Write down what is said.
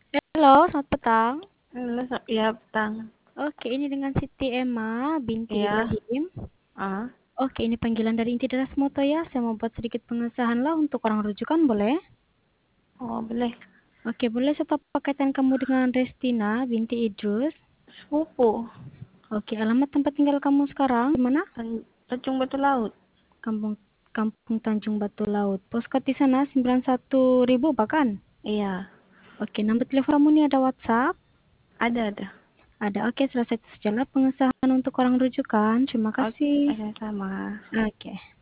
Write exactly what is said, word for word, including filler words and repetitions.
Halo, selamat petang. Halo, sa iya petang. Oke, ini dengan Siti Emma binti Iya, Ibrahim. ah, Oke, ini panggilan dari inti Deras Moto ya. Saya mau buat sedikit pengesahan lah untuk orang rujukan, boleh? oh boleh. Oke, boleh saya tahu pakaian kamu dengan Restina binti Idrus? Sepupu, Oke, alamat tempat tinggal kamu sekarang di mana? Tan Tanjung Batu Laut. Kampung Kampung Tanjung Batu Laut. Poskot di sana sembilan satu ribu bahkan. Iya, Oke, nomor telepon kamu ini ada WhatsApp? ada ada. Ada. Oke, selesai sejalan pengesahan untuk orang rujukan. Terima Oke, kasih. sama-sama. Oke.